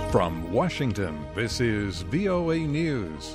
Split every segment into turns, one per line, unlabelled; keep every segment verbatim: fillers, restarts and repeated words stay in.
From Washington, this is V O A News.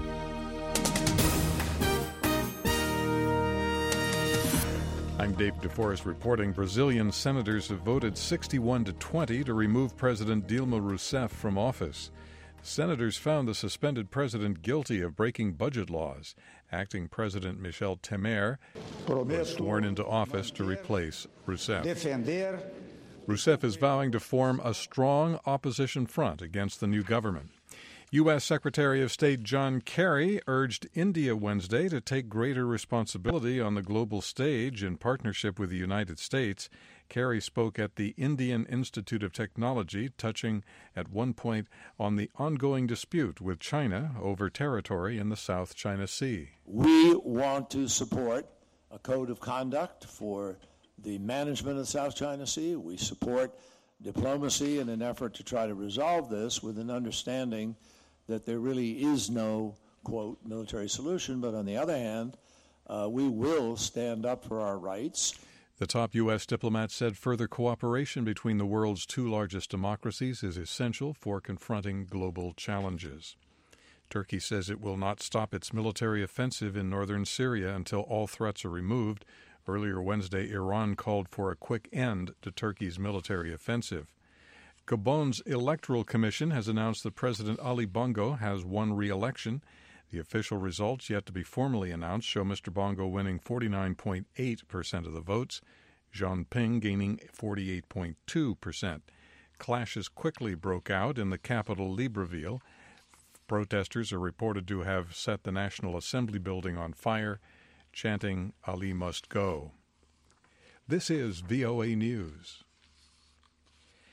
I'm Dave DeForest reporting Brazilian senators have voted sixty-one to twenty to remove President Dilma Rousseff from office. Senators found the suspended president guilty of breaking budget laws. Acting President Michel Temer was sworn into office to replace Rousseff. Rousseff is vowing to form a strong opposition front against the new government. U S. Secretary of State John Kerry urged India Wednesday to take greater responsibility on the global stage in partnership with the United States. Kerry spoke at the Indian Institute of Technology, touching at one point on the ongoing dispute with China over territory in the South China Sea.
We want to support a code of conduct for the management of the South China Sea. We support diplomacy in an effort to try to resolve this with an understanding that there really is no, quote, military solution. But on the other hand, uh, we will stand up for our rights.
The top U S diplomat said further cooperation between the world's two largest democracies is essential for confronting global challenges. Turkey says it will not stop its military offensive in northern Syria until all threats are removed. Earlier Wednesday, Iran called for a quick end to Turkey's military offensive. Gabon's Electoral Commission has announced that President Ali Bongo has won re-election. The official results, yet to be formally announced, show Mister Bongo winning forty-nine point eight percent of the votes, Jean Ping gaining forty-eight point two percent. Clashes quickly broke out in the capital, Libreville. Protesters are reported to have set the National Assembly building on fire, chanting, "Ali must go." This is V O A News.